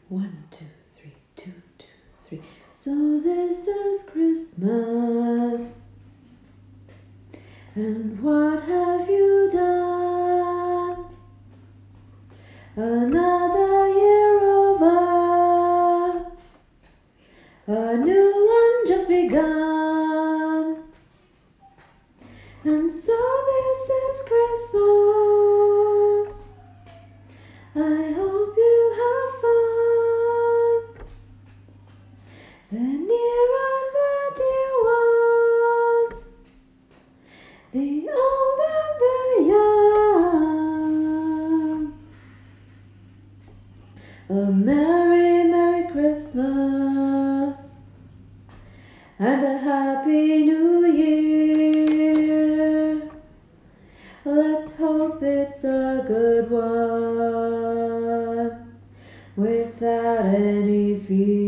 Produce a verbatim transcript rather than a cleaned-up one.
One, two, three, two, two, three. So this is Christmas. And what have you done? Another year over, a new one just begun. And so this is Christmas. I hope you have fun. The near and the dear ones, the old and the young. A merry, merry Christmas and a happy new year. Let's hope it's a good one without any fear.